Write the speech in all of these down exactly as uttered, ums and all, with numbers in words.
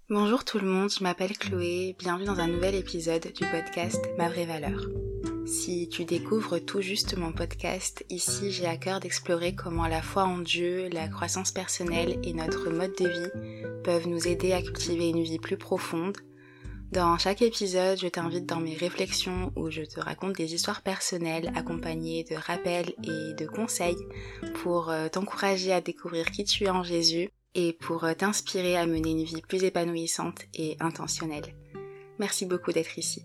Bonjour tout le monde, je m'appelle Chloé, bienvenue dans un nouvel épisode du podcast Ma vraie valeur. Si tu découvres tout juste mon podcast, ici j'ai à cœur d'explorer comment la foi en Dieu, la croissance personnelle et notre mode de vie peuvent nous aider à cultiver une vie plus profonde. Dans chaque épisode, je t'invite dans mes réflexions où je te raconte des histoires personnelles accompagnées de rappels et de conseils pour t'encourager à découvrir qui tu es en Jésus et pour t'inspirer à mener une vie plus épanouissante et intentionnelle. Merci beaucoup d'être ici.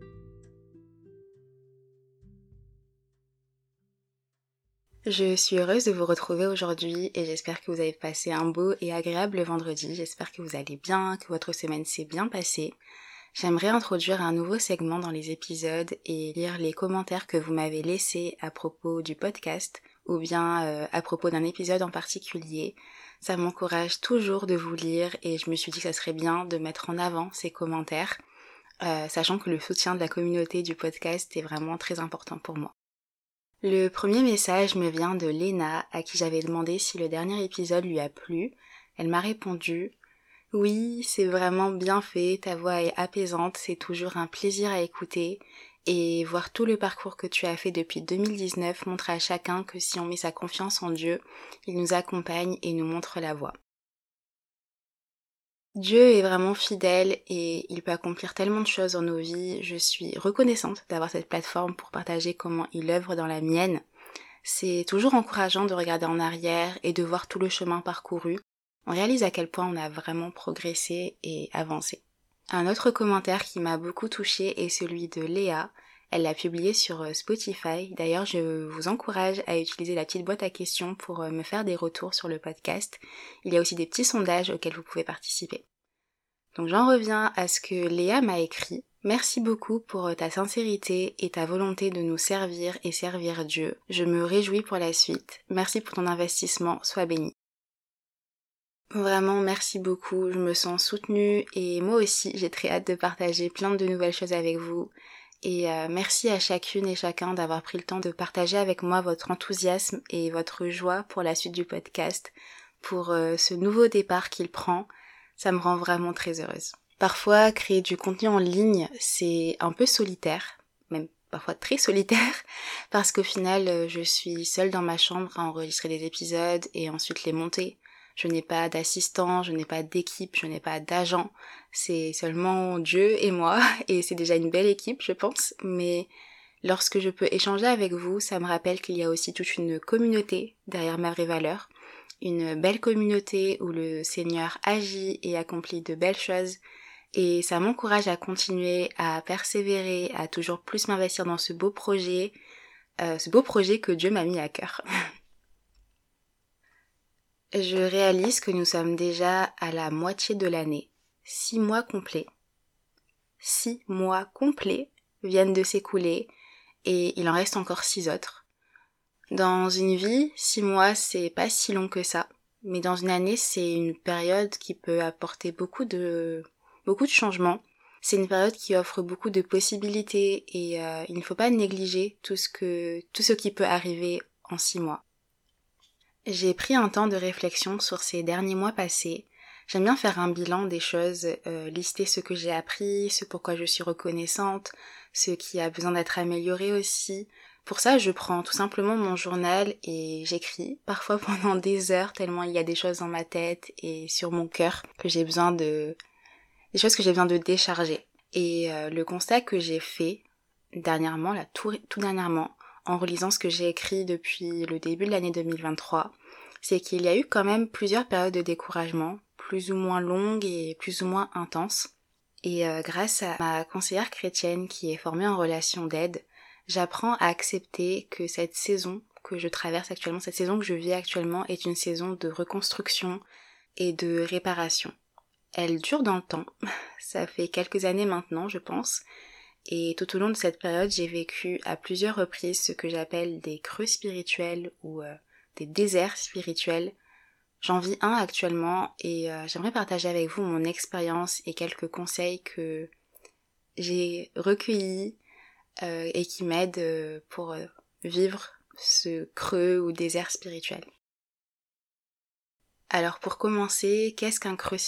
Je suis heureuse de vous retrouver aujourd'hui et j'espère que vous avez passé un beau et agréable vendredi. J'espère que vous allez bien, que votre semaine s'est bien passée. J'aimerais introduire un nouveau segment dans les épisodes et lire les commentaires que vous m'avez laissés à propos du podcast ou bien euh, à propos d'un épisode en particulier. Ça m'encourage toujours de vous lire et je me suis dit que ça serait bien de mettre en avant ces commentaires, euh, sachant que le soutien de la communauté du podcast est vraiment très important pour moi. Le premier message me vient de Léna, à qui j'avais demandé si le dernier épisode lui a plu. Elle m'a répondu « Oui, c'est vraiment bien fait, ta voix est apaisante, c'est toujours un plaisir à écouter. Et voir tout le parcours que tu as fait depuis deux mille dix-neuf montre à chacun que si on met sa confiance en Dieu, il nous accompagne et nous montre la voie. » Dieu est vraiment fidèle et il peut accomplir tellement de choses dans nos vies. Je suis reconnaissante d'avoir cette plateforme pour partager comment il œuvre dans la mienne. C'est toujours encourageant de regarder en arrière et de voir tout le chemin parcouru. On réalise à quel point on a vraiment progressé et avancé. Un autre commentaire qui m'a beaucoup touchée est celui de Léa. Elle l'a publié sur Spotify. D'ailleurs, je vous encourage à utiliser la petite boîte à questions pour me faire des retours sur le podcast. Il y a aussi des petits sondages auxquels vous pouvez participer. Donc j'en reviens à ce que Léa m'a écrit. Merci beaucoup pour ta sincérité et ta volonté de nous servir et servir Dieu. Je me réjouis pour la suite. Merci pour ton investissement, sois béni. Vraiment, merci beaucoup, je me sens soutenue et moi aussi, j'ai très hâte de partager plein de nouvelles choses avec vous. Et euh, merci à chacune et chacun d'avoir pris le temps de partager avec moi votre enthousiasme et votre joie pour la suite du podcast, pour euh, ce nouveau départ qu'il prend. Ça me rend vraiment très heureuse. Parfois, créer du contenu en ligne, c'est un peu solitaire, même parfois très solitaire, parce qu'au final, je suis seule dans ma chambre à enregistrer des épisodes et ensuite les monter. Je n'ai pas d'assistant, je n'ai pas d'équipe, je n'ai pas d'agent. C'est seulement Dieu et moi, et c'est déjà une belle équipe, je pense. Mais lorsque je peux échanger avec vous, ça me rappelle qu'il y a aussi toute une communauté derrière ma vraie valeur. Une belle communauté où le Seigneur agit et accomplit de belles choses. Et ça m'encourage à continuer, à persévérer, à toujours plus m'investir dans ce beau projet, euh, ce beau projet que Dieu m'a mis à cœur. Je réalise que nous sommes déjà à la moitié de l'année. Six mois complets. Six mois complets viennent de s'écouler et il en reste encore six autres. Dans une vie, six mois c'est pas si long que ça, mais dans une année c'est une période qui peut apporter beaucoup de, beaucoup de changements. C'est une période qui offre beaucoup de possibilités et euh, il ne faut pas négliger tout ce que, tout ce qui peut arriver en six mois. J'ai pris un temps de réflexion sur ces derniers mois passés. J'aime bien faire un bilan des choses, euh, lister ce que j'ai appris, ce pourquoi je suis reconnaissante, ce qui a besoin d'être amélioré aussi. Pour ça, je prends tout simplement mon journal et j'écris, parfois pendant des heures, tellement il y a des choses dans ma tête et sur mon cœur que j'ai besoin de... des choses que j'ai besoin de décharger. Et euh, le constat que j'ai fait dernièrement, là, tout, tout dernièrement, en relisant ce que j'ai écrit depuis le début de l'année deux mille vingt-trois, c'est qu'il y a eu quand même plusieurs périodes de découragement, plus ou moins longues et plus ou moins intenses. Et euh, grâce à ma conseillère chrétienne qui est formée en relation d'aide, j'apprends à accepter que cette saison que je traverse actuellement, cette saison que je vis actuellement est une saison de reconstruction et de réparation. Elle dure dans le temps, ça fait quelques années maintenant je pense, et tout au long de cette période j'ai vécu à plusieurs reprises ce que j'appelle des creux spirituels ou euh, des déserts spirituels. J'en vis un actuellement et euh, j'aimerais partager avec vous mon expérience et quelques conseils que j'ai recueillis euh, et qui m'aident euh, pour euh, vivre ce creux ou désert spirituel. Alors pour commencer, qu'est-ce qu'un creux spirituel ?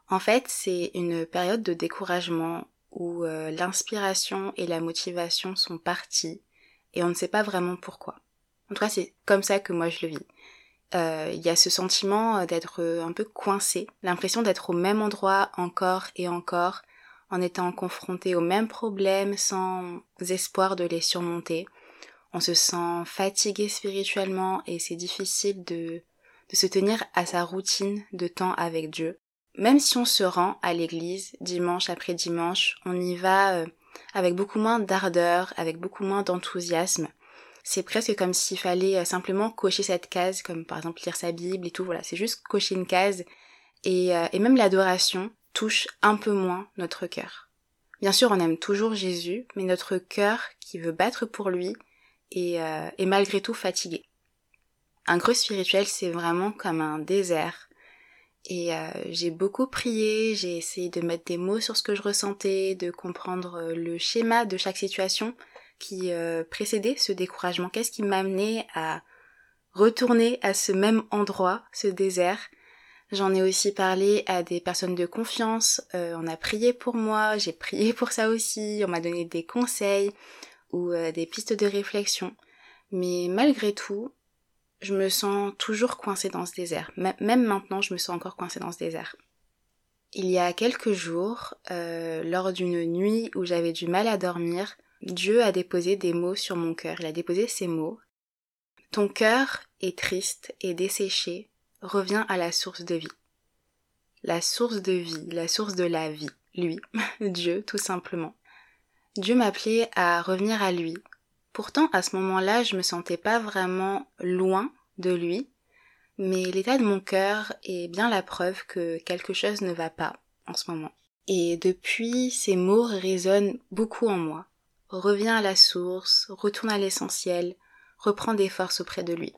En fait, c'est une période de découragement où euh, l'inspiration et la motivation sont parties et on ne sait pas vraiment pourquoi. En tout cas, c'est comme ça que moi je le vis. Euh, il y a ce sentiment d'être un peu coincé, l'impression d'être au même endroit encore et encore, en étant confronté aux mêmes problèmes sans espoir de les surmonter. On se sent fatigué spirituellement et c'est difficile de, de se tenir à sa routine de temps avec Dieu. Même si on se rend à l'église dimanche après dimanche, on y va euh, avec beaucoup moins d'ardeur, avec beaucoup moins d'enthousiasme. C'est presque comme s'il fallait euh, simplement cocher cette case, comme par exemple lire sa Bible et tout, voilà, c'est juste cocher une case. Et, euh, et même l'adoration touche un peu moins notre cœur. Bien sûr, on aime toujours Jésus, mais notre cœur qui veut battre pour lui est, euh, est malgré tout fatigué. Un creux spirituel, c'est vraiment comme un désert. Et euh, j'ai beaucoup prié, j'ai essayé de mettre des mots sur ce que je ressentais, de comprendre euh, le schéma de chaque situation qui euh, précédait ce découragement. Qu'est-ce qui m'a amené à retourner à ce même endroit, ce désert? J'en ai aussi parlé à des personnes de confiance, euh, on a prié pour moi, j'ai prié pour ça aussi, on m'a donné des conseils ou euh, des pistes de réflexion. Mais malgré tout, je me sens toujours coincée dans ce désert. Même maintenant, je me sens encore coincée dans ce désert. Il y a quelques jours, euh, lors d'une nuit où j'avais du mal à dormir, Dieu a déposé des mots sur mon cœur. Il a déposé ces mots. Ton cœur est triste et desséché, reviens à la source de vie. La source de vie, la source de la vie, lui, Dieu, tout simplement. Dieu m'appelait à revenir à lui. Pourtant, à ce moment-là, je me sentais pas vraiment loin de lui, mais l'état de mon cœur est bien la preuve que quelque chose ne va pas en ce moment. Et depuis, ces mots résonnent beaucoup en moi. Reviens à la source, retourne à l'essentiel, reprends des forces auprès de lui.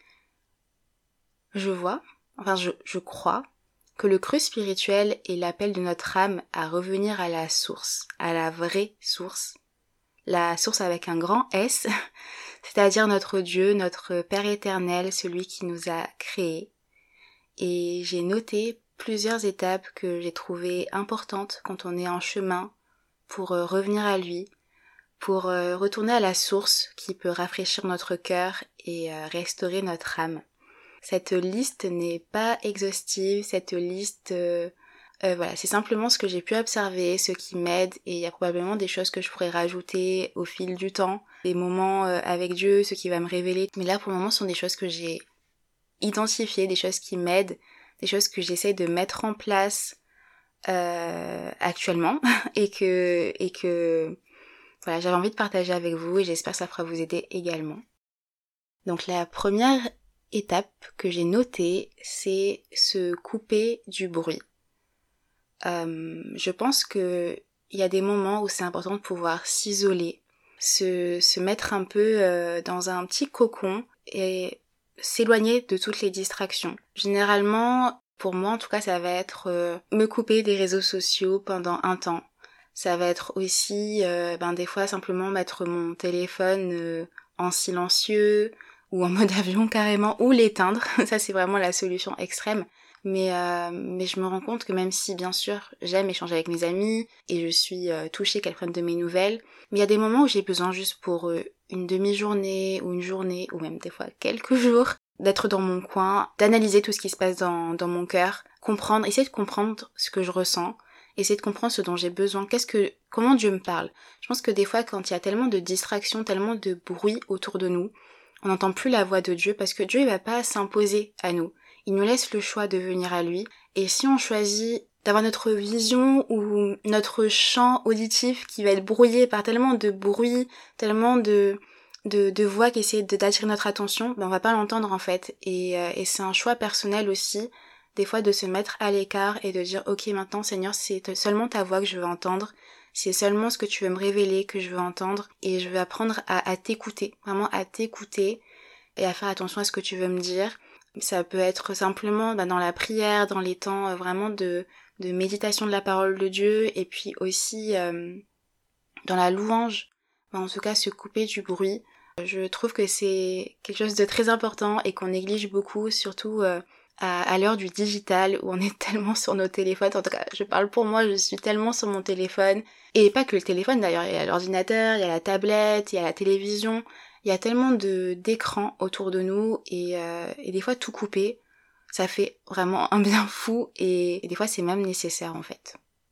Je vois, enfin je, je crois, que le creux spirituel est l'appel de notre âme à revenir à la source, à la vraie source. La source avec un grand S, c'est-à-dire notre Dieu, notre Père éternel, celui qui nous a créés. Et j'ai noté plusieurs étapes que j'ai trouvées importantes quand on est en chemin pour revenir à lui, pour retourner à la source qui peut rafraîchir notre cœur et restaurer notre âme. Cette liste n'est pas exhaustive, cette liste... Euh, Euh, voilà, c'est simplement ce que j'ai pu observer, ce qui m'aide, et il y a probablement des choses que je pourrais rajouter au fil du temps, des moments euh, avec Dieu, ce qui va me révéler. Mais là, pour le moment, ce sont des choses que j'ai identifiées, des choses qui m'aident, des choses que j'essaie de mettre en place euh, actuellement, et que et que voilà, j'avais envie de partager avec vous, et j'espère que ça pourra vous aider également. Donc la première étape que j'ai notée, c'est se couper du bruit. Euh, je pense que il y a des moments où c'est important de pouvoir s'isoler, se, se mettre un peu euh, dans un petit cocon et s'éloigner de toutes les distractions. Généralement, pour moi en tout cas, ça va être euh, me couper des réseaux sociaux pendant un temps. Ça va être aussi, euh, ben des fois simplement mettre mon téléphone euh, en silencieux ou en mode avion carrément, ou l'éteindre. Ça c'est vraiment la solution extrême. Mais, euh, mais je me rends compte que même si, bien sûr, j'aime échanger avec mes amis et je suis euh, touchée qu'elles prennent de mes nouvelles, mais il y a des moments où j'ai besoin juste pour euh, une demi-journée ou une journée, ou même des fois quelques jours, d'être dans mon coin, d'analyser tout ce qui se passe dans, dans mon cœur, comprendre, essayer de comprendre ce que je ressens, essayer de comprendre ce dont j'ai besoin, qu'est-ce que, comment Dieu me parle. Je pense que des fois, quand il y a tellement de distractions, tellement de bruit autour de nous, on n'entend plus la voix de Dieu parce que Dieu il va pas s'imposer à nous. Il nous laisse le choix de venir à lui. Et si on choisit d'avoir notre vision ou notre champ auditif qui va être brouillé par tellement de bruit, tellement de, de, de voix qui essaient d'attirer notre attention, ben on va pas l'entendre en fait. Et, euh, et c'est un choix personnel aussi, des fois de se mettre à l'écart et de dire ok maintenant Seigneur c'est seulement ta voix que je veux entendre. C'est seulement ce que tu veux me révéler que je veux entendre et je veux apprendre à, à t'écouter, vraiment à t'écouter et à faire attention à ce que tu veux me dire. Ça peut être simplement bah, dans la prière, dans les temps euh, vraiment de, de méditation de la parole de Dieu et puis aussi euh, dans la louange, bah, en tout cas se couper du bruit. Je trouve que c'est quelque chose de très important et qu'on néglige beaucoup, surtout euh, à, à l'heure du digital où on est tellement sur nos téléphones. En tout cas, je parle pour moi, je suis tellement sur mon téléphone. Et pas que le téléphone d'ailleurs, il y a l'ordinateur, il y a la tablette, il y a la télévision. Il y a tellement de d'écrans autour de nous et, euh, et des fois tout couper, ça fait vraiment un bien fou et, et des fois c'est même nécessaire en fait.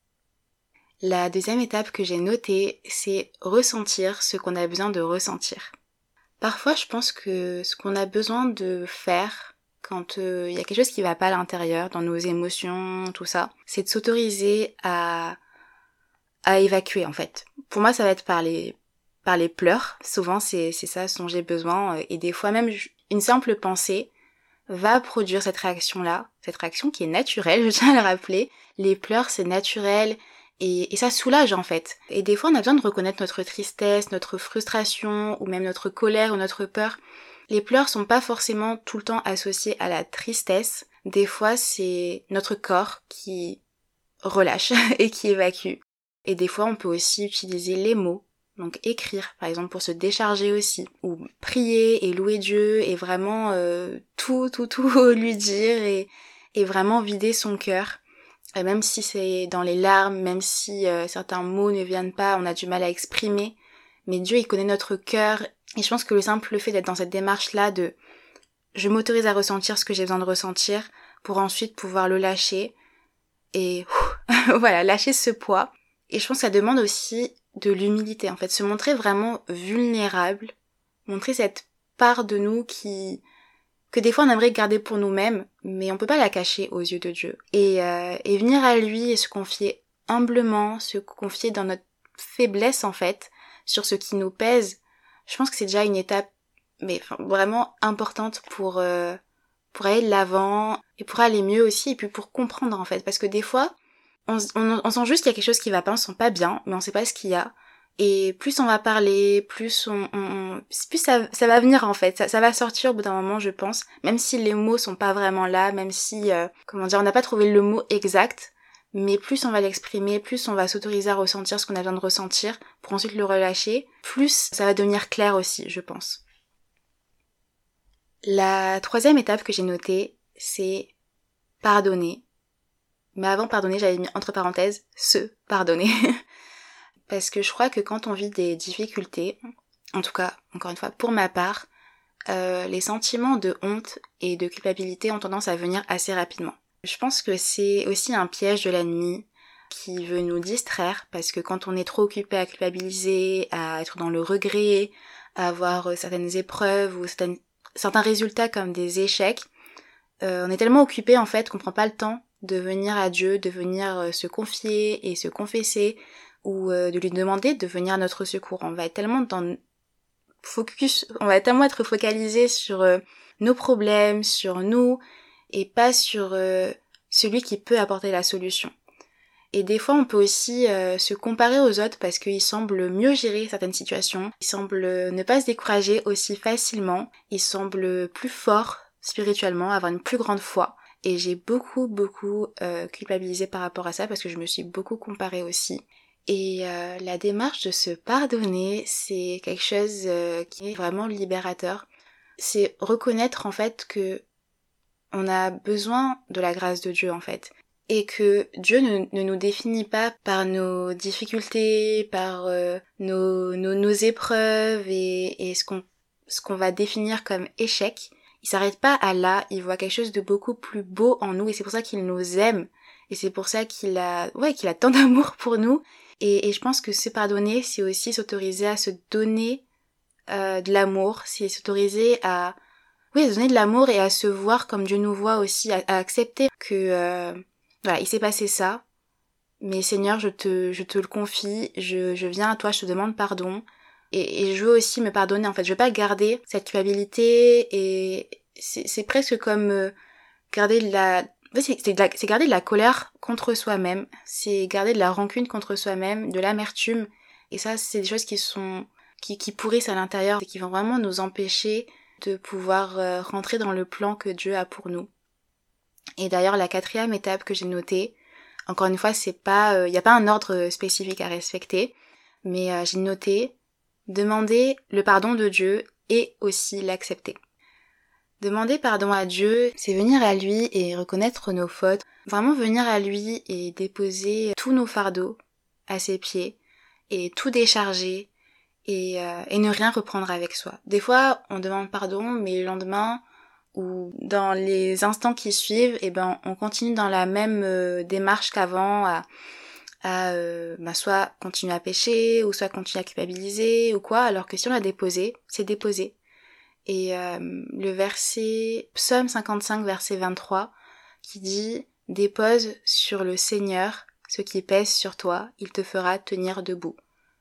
La deuxième étape que j'ai notée, c'est ressentir ce qu'on a besoin de ressentir. Parfois je pense que ce qu'on a besoin de faire quand il euh, y a quelque chose qui va pas à l'intérieur, dans nos émotions, tout ça, c'est de s'autoriser à, à évacuer en fait. Pour moi ça va être par les, par les pleurs, souvent c'est, c'est ça ce dont j'ai besoin, et des fois même une simple pensée va produire cette réaction-là, cette réaction qui est naturelle, je tiens à le rappeler. Les pleurs c'est naturel, et, et ça soulage en fait. Et des fois on a besoin de reconnaître notre tristesse, notre frustration, ou même notre colère ou notre peur. Les pleurs sont pas forcément tout le temps associés à la tristesse, des fois c'est notre corps qui relâche et qui évacue. Et des fois on peut aussi utiliser les mots, donc écrire par exemple pour se décharger aussi, ou prier et louer Dieu et vraiment euh, tout tout tout lui dire et, et vraiment vider son cœur. Et même si c'est dans les larmes, même si euh, certains mots ne viennent pas, on a du mal à exprimer, mais Dieu il connaît notre cœur et je pense que le simple fait d'être dans cette démarche là de je m'autorise à ressentir ce que j'ai besoin de ressentir pour ensuite pouvoir le lâcher et voilà, lâcher ce poids. Et je pense que ça demande aussi de l'humilité, en fait, se montrer vraiment vulnérable, montrer cette part de nous qui que des fois on aimerait garder pour nous-mêmes, mais on peut pas la cacher aux yeux de Dieu. Et, euh, et venir à lui et se confier humblement, se confier dans notre faiblesse en fait, sur ce qui nous pèse, je pense que c'est déjà une étape mais enfin, vraiment importante pour euh, pour aller de l'avant et pour aller mieux aussi et puis pour comprendre en fait, parce que des fois On, on, on sent juste qu'il y a quelque chose qui va pas, on se sent pas bien, mais on sait pas ce qu'il y a. Et plus on va parler, plus on, on, on plus ça, ça va venir en fait, ça, ça va sortir au bout d'un moment, je pense. Même si les mots sont pas vraiment là, même si, euh, comment dire, on n'a pas trouvé le mot exact, mais plus on va l'exprimer, plus on va s'autoriser à ressentir ce qu'on a besoin de ressentir, pour ensuite le relâcher, plus ça va devenir clair aussi, je pense. La troisième étape que j'ai notée, c'est pardonner. Mais avant pardonner, j'avais mis entre parenthèses se pardonner. Parce que je crois que quand on vit des difficultés, en tout cas, encore une fois, pour ma part, euh, les sentiments de honte et de culpabilité ont tendance à venir assez rapidement. Je pense que c'est aussi un piège de l'ennemi qui veut nous distraire, parce que quand on est trop occupé à culpabiliser, à être dans le regret, à avoir certaines épreuves ou certaines, certains résultats comme des échecs, euh, on est tellement occupé en fait qu'on prend pas le temps de venir à Dieu, de venir euh, se confier et se confesser, ou euh, de lui demander de venir à notre secours. On va être tellement dans focus, on va tellement être focalisé sur euh, nos problèmes, sur nous, et pas sur euh, celui qui peut apporter la solution. Et des fois, on peut aussi euh, se comparer aux autres parce qu'ils semblent mieux gérer certaines situations, ils semblent ne pas se décourager aussi facilement, ils semblent plus forts spirituellement, avoir une plus grande foi. Et j'ai beaucoup, beaucoup euh, culpabilisé par rapport à ça parce que je me suis beaucoup comparée aussi. Et euh, la démarche de se pardonner, c'est quelque chose euh, qui est vraiment libérateur. C'est reconnaître en fait que on a besoin de la grâce de Dieu en fait. Et que Dieu ne, ne nous définit pas par nos difficultés, par euh, nos, nos, nos épreuves et, et ce qu'on, ce qu'on va définir comme échec. Il s'arrête pas à là, il voit quelque chose de beaucoup plus beau en nous et c'est pour ça qu'il nous aime. Et c'est pour ça qu'il a, ouais, qu'il a tant d'amour pour nous. Et, et je pense que se pardonner, c'est aussi s'autoriser à se donner euh, de l'amour, c'est s'autoriser à, oui, à se donner de l'amour et à se voir comme Dieu nous voit aussi, à, à accepter que, euh, voilà, il s'est passé ça, mais Seigneur, je te, je te le confie, je, je viens à toi, je te demande pardon. Et, et je veux aussi me pardonner, en fait. Je veux pas garder cette culpabilité et c'est, c'est presque comme euh, garder de la... C'est, c'est, de la... c'est garder de la colère contre soi-même. C'est garder de la rancune contre soi-même, de l'amertume. Et ça, c'est des choses qui sont... qui, qui pourrissent à l'intérieur et qui vont vraiment nous empêcher de pouvoir euh, rentrer dans le plan que Dieu a pour nous. Et d'ailleurs, la quatrième étape que j'ai notée, encore une fois, c'est pas... il euh, n'y a pas un ordre spécifique à respecter, mais euh, j'ai noté demander le pardon de Dieu et aussi l'accepter. Demander pardon à Dieu, c'est venir à lui et reconnaître nos fautes. Vraiment venir à lui et déposer tous nos fardeaux à ses pieds et tout décharger et, euh, et ne rien reprendre avec soi. Des fois, on demande pardon, mais le lendemain ou dans les instants qui suivent, eh ben, on continue dans la même euh, démarche qu'avant à, à euh, bah, soit continuer à pécher ou soit continuer à culpabiliser ou quoi, alors que si on l'a déposé, c'est déposé. Et euh, le verset, Psaume cinquante-cinq, verset vingt-trois, qui dit « Dépose sur le Seigneur ce qui pèse sur toi, il te fera tenir debout. »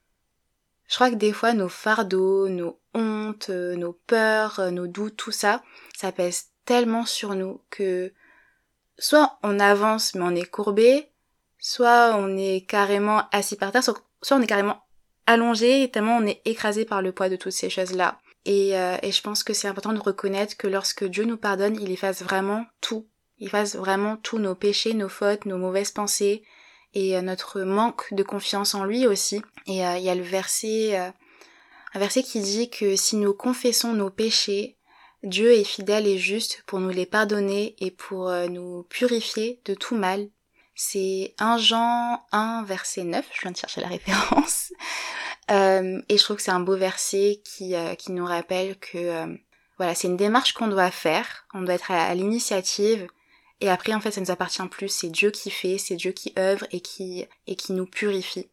Je crois que des fois, nos fardeaux, nos hontes, nos peurs, nos doutes, tout ça, ça pèse tellement sur nous que soit on avance mais on est courbé, soit on est carrément assis par terre, soit on est carrément allongé tellement on est écrasé par le poids de toutes ces choses-là. Et, euh, et je pense que c'est important de reconnaître que lorsque Dieu nous pardonne, il efface vraiment tout. Il efface vraiment tous nos péchés, nos fautes, nos mauvaises pensées et euh, notre manque de confiance en lui aussi. Et euh, il y a le verset, euh, un verset qui dit que si nous confessons nos péchés, Dieu est fidèle et juste pour nous les pardonner et pour euh, nous purifier de tout mal. C'est un Jean un, verset neuf, je viens de chercher la référence. Euh, et je trouve que c'est un beau verset qui, euh, qui nous rappelle que euh, voilà, c'est une démarche qu'on doit faire, on doit être à, à l'initiative, et après en fait ça nous appartient plus, c'est Dieu qui fait, c'est Dieu qui œuvre et qui, et qui nous purifie.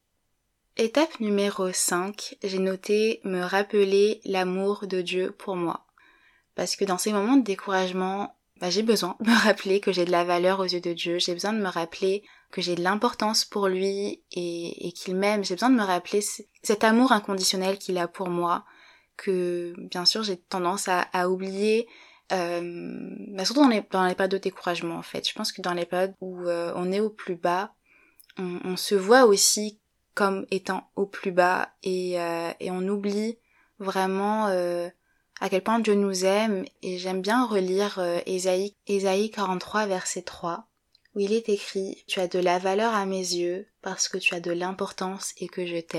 Étape numéro cinq, j'ai noté me rappeler l'amour de Dieu pour moi. Parce que dans ces moments de découragement, bah, j'ai besoin de me rappeler que j'ai de la valeur aux yeux de Dieu, j'ai besoin de me rappeler que j'ai de l'importance pour lui et, et qu'il m'aime, j'ai besoin de me rappeler c- cet amour inconditionnel qu'il a pour moi, que bien sûr j'ai tendance à, à oublier, euh, bah, surtout dans les, dans les périodes de découragement en fait. Je pense que dans les périodes où euh, on est au plus bas, on, on se voit aussi comme étant au plus bas et, euh, et on oublie vraiment... Euh, à quel point Dieu nous aime, et j'aime bien relire euh, Ésaïe, Ésaïe quarante-trois, verset trois, où il est écrit « Tu as de la valeur à mes yeux, parce que tu as de l'importance et que je t'aime. »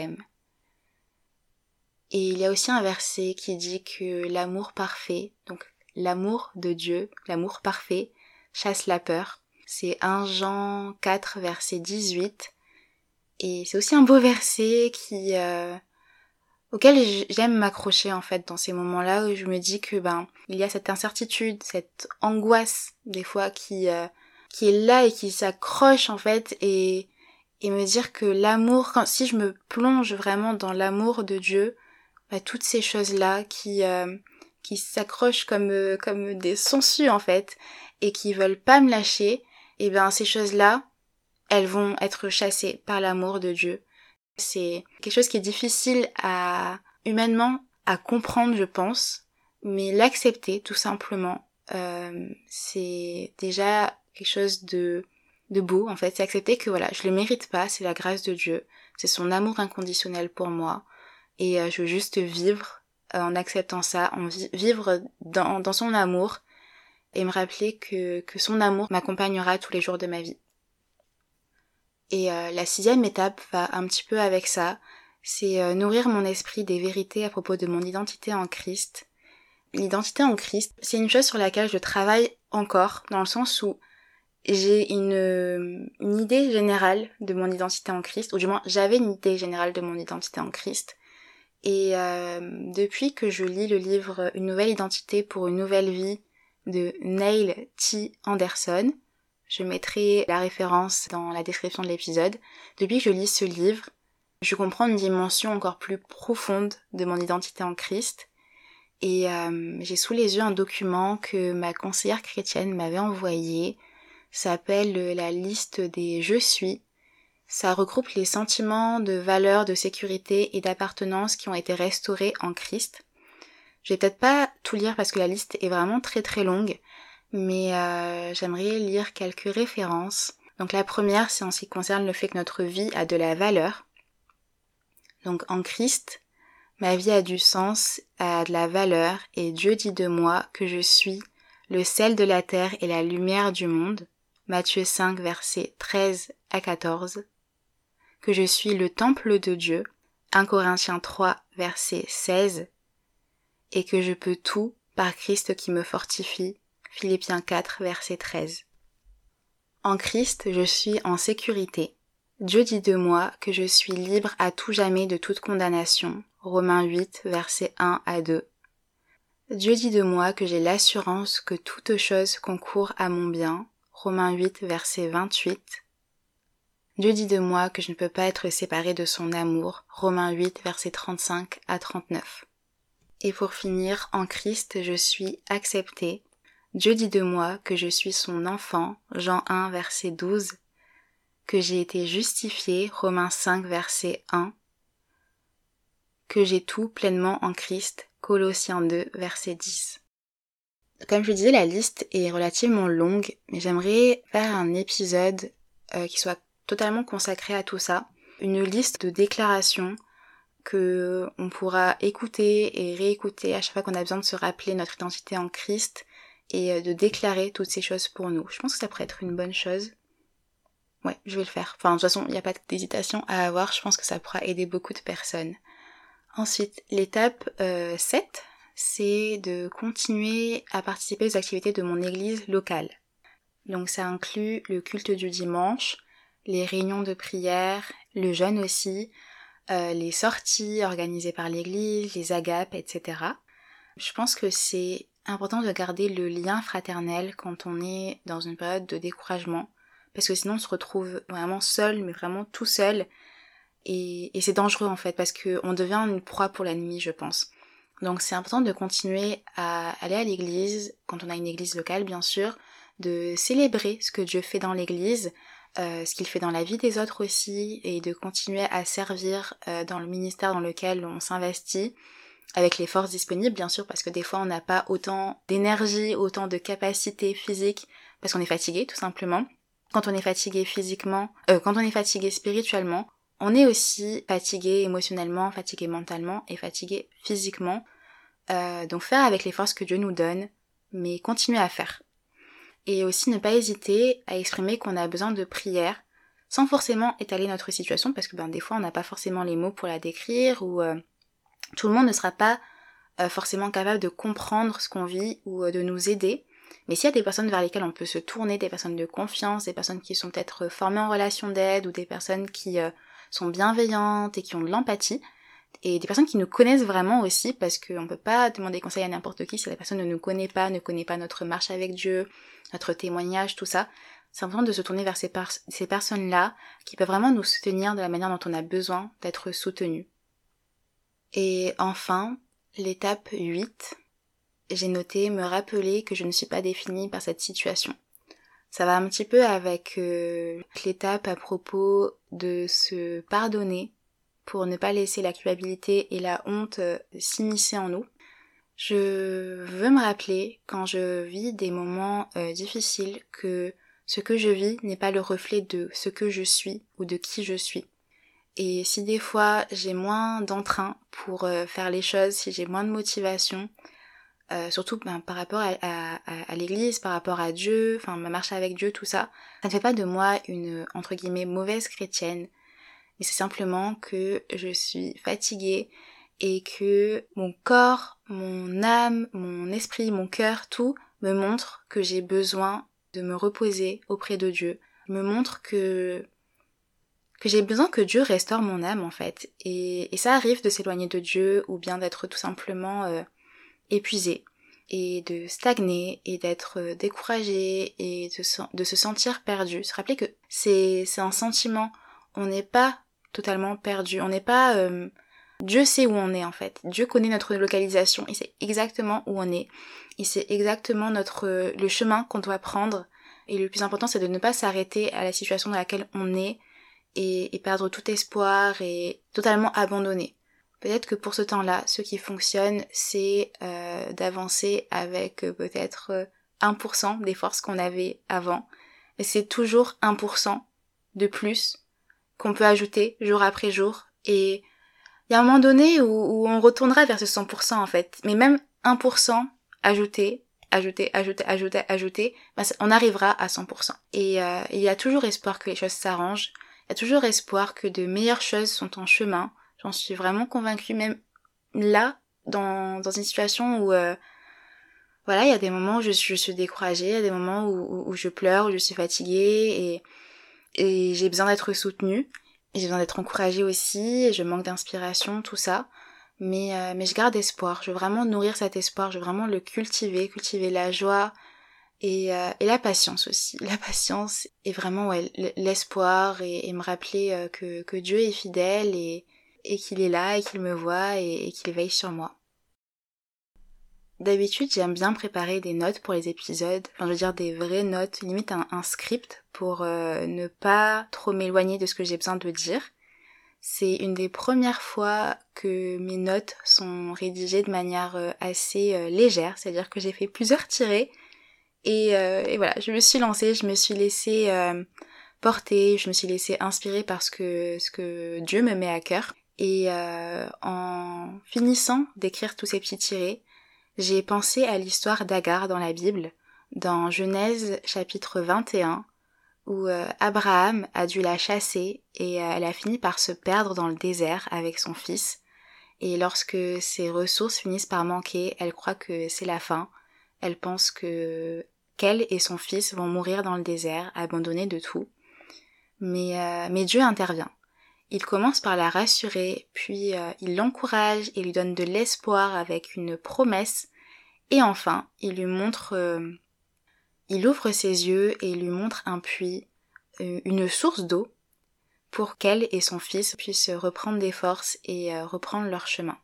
Et il y a aussi un verset qui dit que l'amour parfait, donc l'amour de Dieu, l'amour parfait, chasse la peur. C'est un Jean quatre, verset dix-huit, et c'est aussi un beau verset qui... Euh, auquel j'aime m'accrocher en fait dans ces moments-là où je me dis que ben il y a cette incertitude, cette angoisse des fois qui euh, qui est là et qui s'accroche en fait et et me dire que l'amour, quand si je me plonge vraiment dans l'amour de Dieu, ben, toutes ces choses-là qui euh, qui s'accrochent comme euh, comme des sangsues en fait et qui veulent pas me lâcher, et ben ces choses-là, elles vont être chassées par l'amour de Dieu. C'est quelque chose qui est difficile à, humainement, à comprendre, je pense, mais l'accepter, tout simplement, euh, c'est déjà quelque chose de, de beau, en fait. C'est accepter que, voilà, je le mérite pas, c'est la grâce de Dieu, c'est son amour inconditionnel pour moi, et euh, je veux juste vivre euh, en acceptant ça, en vi- vivre dans, dans son amour, et me rappeler que, que son amour m'accompagnera tous les jours de ma vie. Et euh, la sixième étape va un petit peu avec ça, c'est euh, nourrir mon esprit des vérités à propos de mon identité en Christ. L'identité en Christ, c'est une chose sur laquelle je travaille encore, dans le sens où j'ai une, une idée générale de mon identité en Christ, ou du moins j'avais une idée générale de mon identité en Christ. Et euh, depuis que je lis le livre Une nouvelle identité pour une nouvelle vie de Neil T. Anderson, je mettrai la référence dans la description de l'épisode. Depuis que je lis ce livre, je comprends une dimension encore plus profonde de mon identité en Christ. Et euh, j'ai sous les yeux un document que ma conseillère chrétienne m'avait envoyé. Ça s'appelle la liste des « je suis ». Ça regroupe les sentiments de valeur, de sécurité et d'appartenance qui ont été restaurés en Christ. Je vais peut-être pas tout lire parce que la liste est vraiment très très longue, mais euh, j'aimerais lire quelques références. Donc la première, c'est en ce qui concerne le fait que notre vie a de la valeur. Donc en Christ, ma vie a du sens, a de la valeur, et Dieu dit de moi que je suis le sel de la terre et la lumière du monde. Matthieu cinq, versets treize à quatorze. Que je suis le temple de Dieu. un Corinthiens trois, verset seize. Et que je peux tout par Christ qui me fortifie. Philippiens quatre, verset treize. En Christ, je suis en sécurité. Dieu dit de moi que je suis libre à tout jamais de toute condamnation. Romains huit, versets un à deux. Dieu dit de moi que j'ai l'assurance que toute chose concourt à mon bien. Romains huit, verset vingt-huit. Dieu dit de moi que je ne peux pas être séparé de son amour. Romains huit, versets trente-cinq à trente-neuf. Et pour finir, en Christ, je suis accepté. Dieu dit de moi que je suis son enfant. Jean un, verset douze. Que j'ai été justifié. Romains cinq, verset un. Que j'ai tout pleinement en Christ. Colossiens deux, verset dix. Comme je disais, la liste est relativement longue, mais j'aimerais faire un épisode euh, qui soit totalement consacré à tout ça. Une liste de déclarations que on pourra écouter et réécouter à chaque fois qu'on a besoin de se rappeler notre identité en Christ et de déclarer toutes ces choses pour nous. Je pense que ça pourrait être une bonne chose. Ouais, je vais le faire. Enfin, de toute façon, il n'y a pas d'hésitation à avoir. Je pense que ça pourra aider beaucoup de personnes. Ensuite, l'étape euh, sept, c'est de continuer à participer aux activités de mon église locale. Donc ça inclut le culte du dimanche, les réunions de prière, le jeûne aussi, euh, les sorties organisées par l'église, les agapes, et cetera. Je pense que c'est important de garder le lien fraternel quand on est dans une période de découragement, parce que sinon on se retrouve vraiment seul, mais vraiment tout seul, et, et c'est dangereux en fait, parce qu'on devient une proie pour l'ennemi, je pense. Donc c'est important de continuer à aller à l'église, quand on a une église locale bien sûr, de célébrer ce que Dieu fait dans l'église, euh, ce qu'il fait dans la vie des autres aussi, et de continuer à servir euh, dans le ministère dans lequel on s'investit, avec les forces disponibles bien sûr, parce que des fois on n'a pas autant d'énergie, autant de capacité physique, parce qu'on est fatigué tout simplement. Quand on est fatigué physiquement, euh, quand on est fatigué spirituellement, on est aussi fatigué émotionnellement, fatigué mentalement et fatigué physiquement. Euh, donc faire avec les forces que Dieu nous donne, mais continuer à faire. Et aussi ne pas hésiter à exprimer qu'on a besoin de prière, sans forcément étaler notre situation, parce que ben, des fois on n'a pas forcément les mots pour la décrire, ou euh, tout le monde ne sera pas euh, forcément capable de comprendre ce qu'on vit, ou euh, de nous aider. Mais s'il y a des personnes vers lesquelles on peut se tourner, des personnes de confiance, des personnes qui sont peut-être formées en relation d'aide, ou des personnes qui euh, sont bienveillantes et qui ont de l'empathie, et des personnes qui nous connaissent vraiment aussi, parce qu'on peut pas demander conseil à n'importe qui si la personne ne nous connaît pas, ne connaît pas notre marche avec Dieu, notre témoignage, tout ça. C'est important de se tourner vers ces, par- ces personnes-là qui peuvent vraiment nous soutenir de la manière dont on a besoin d'être soutenus. Et enfin, l'étape huit, j'ai noté me rappeler que je ne suis pas définie par cette situation. Ça va un petit peu avec euh, l'étape à propos de se pardonner pour ne pas laisser la culpabilité et la honte euh, s'immiscer en nous. Je veux me rappeler, quand je vis des moments euh, difficiles, que ce que je vis n'est pas le reflet de ce que je suis ou de qui je suis. Et si des fois j'ai moins d'entrain pour euh, faire les choses, si j'ai moins de motivation, euh, surtout ben, par rapport à, à, à l'église, par rapport à Dieu, enfin ma marche avec Dieu, tout ça, ça ne fait pas de moi une, entre guillemets, mauvaise chrétienne, mais c'est simplement que je suis fatiguée et que mon corps, mon âme, mon esprit, mon cœur, tout me montre que j'ai besoin de me reposer auprès de Dieu, me montre que que j'ai besoin que Dieu restaure mon âme en fait. Et, et ça arrive de s'éloigner de Dieu ou bien d'être tout simplement euh, épuisé et de stagner et d'être euh, découragé et de, de se sentir perdu. Se rappeler que c'est, c'est un sentiment, on n'est pas totalement perdu, on n'est pas... Euh, Dieu sait où on est en fait, Dieu connaît notre localisation, il sait exactement où on est, il sait exactement notre le chemin qu'on doit prendre, et le plus important c'est de ne pas s'arrêter à la situation dans laquelle on est et, et perdre tout espoir et totalement abandonner. Peut-être que pour ce temps-là, ce qui fonctionne c'est euh, d'avancer avec euh, peut-être euh, un pour cent des forces qu'on avait avant, et c'est toujours un pour cent de plus qu'on peut ajouter jour après jour, et il y a un moment donné où, où on retournera vers ce cent pour cent en fait. Mais même un pour cent ajouté, ajouté, ajouté, ajouté, ajouté, ben on arrivera à cent pour cent. Et euh, il y a toujours espoir que les choses s'arrangent. Il y a toujours espoir que de meilleures choses sont en chemin. J'en suis vraiment convaincue, même là, dans, dans une situation où, euh, voilà, il y a des moments où je suis, je suis découragée, il y a des moments où, où, où je pleure, où je suis fatiguée et, et j'ai besoin d'être soutenue. Et j'ai besoin d'être encouragée aussi, et je manque d'inspiration, tout ça. Mais, euh, mais je garde espoir, je veux vraiment nourrir cet espoir, je veux vraiment le cultiver, cultiver la joie et, euh, et la patience aussi. La patience et vraiment ouais, l'espoir et, et me rappeler euh, que, que Dieu est fidèle et, et qu'il est là et qu'il me voit et, et qu'il veille sur moi. D'habitude, j'aime bien préparer des notes pour les épisodes, enfin je veux dire des vraies notes, limite un, un script pour euh, ne pas trop m'éloigner de ce que j'ai besoin de dire. C'est une des premières fois que mes notes sont rédigées de manière euh, assez euh, légère, c'est-à-dire que j'ai fait plusieurs tirés et, euh, et voilà, je me suis lancée, je me suis laissée euh, porter, je me suis laissée inspirer par ce que, ce que Dieu me met à cœur. Et euh, en finissant d'écrire tous ces petits tirés, j'ai pensé à l'histoire d'Agar dans la Bible, dans Genèse chapitre vingt et un, où euh, Abraham a dû la chasser et euh, elle a fini par se perdre dans le désert avec son fils. Et lorsque ses ressources finissent par manquer, elle croit que c'est la fin. Elle pense que qu'elle et son fils vont mourir dans le désert, abandonnés de tout. Mais, euh, mais Dieu intervient. Il commence par la rassurer, puis euh, il l'encourage et lui donne de l'espoir avec une promesse. Et enfin, il lui montre, euh, il ouvre ses yeux et il lui montre un puits, euh, une source d'eau, pour qu'elle et son fils puissent reprendre des forces et euh, reprendre leur chemin.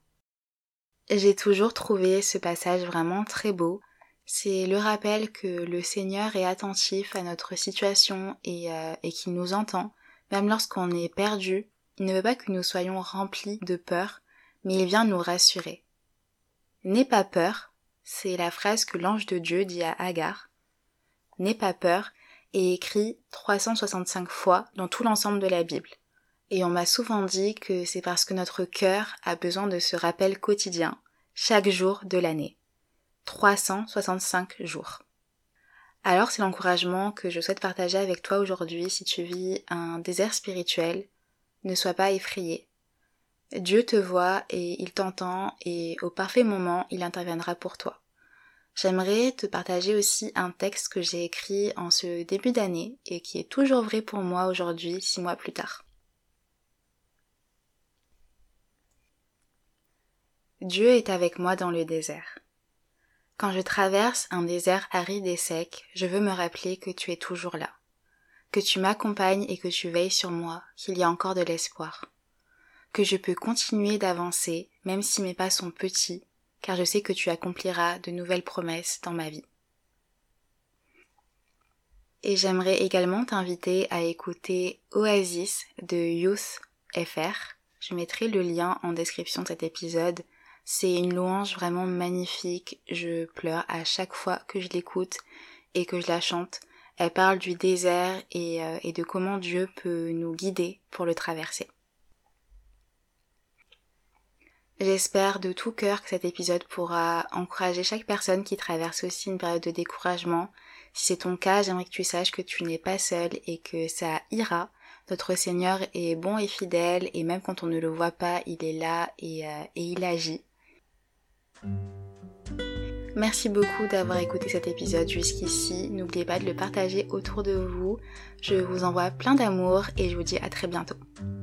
J'ai toujours trouvé ce passage vraiment très beau. C'est le rappel que le Seigneur est attentif à notre situation et, euh, et qu'il nous entend, même lorsqu'on est perdu. Il ne veut pas que nous soyons remplis de peur, mais il vient nous rassurer. N'aie pas peur, c'est la phrase que l'ange de Dieu dit à Agar. N'aie pas peur est écrit trois cent soixante-cinq fois dans tout l'ensemble de la Bible. Et on m'a souvent dit que c'est parce que notre cœur a besoin de ce rappel quotidien, chaque jour de l'année. trois cent soixante-cinq jours. Alors c'est l'encouragement que je souhaite partager avec toi aujourd'hui si tu vis un désert spirituel. Ne sois pas effrayé. Dieu te voit et il t'entend et au parfait moment, il interviendra pour toi. J'aimerais te partager aussi un texte que j'ai écrit en ce début d'année et qui est toujours vrai pour moi aujourd'hui, six mois plus tard. Dieu est avec moi dans le désert. Quand je traverse un désert aride et sec, je veux me rappeler que tu es toujours là, que tu m'accompagnes et que tu veilles sur moi, qu'il y a encore de l'espoir, que je peux continuer d'avancer même si mes pas sont petits, car je sais que tu accompliras de nouvelles promesses dans ma vie. Et j'aimerais également t'inviter à écouter Oasis de Youth F R. Je mettrai le lien en description de cet épisode. C'est une louange vraiment magnifique. Je pleure à chaque fois que je l'écoute et que je la chante. Elle parle du désert et, euh, et de comment Dieu peut nous guider pour le traverser. J'espère de tout cœur que cet épisode pourra encourager chaque personne qui traverse aussi une période de découragement. Si c'est ton cas, j'aimerais que tu saches que tu n'es pas seul et que ça ira. Notre Seigneur est bon et fidèle et même quand on ne le voit pas, il est là et, euh, et il agit. Merci beaucoup d'avoir écouté cet épisode jusqu'ici. N'oubliez pas de le partager autour de vous. Je vous envoie plein d'amour et je vous dis à très bientôt.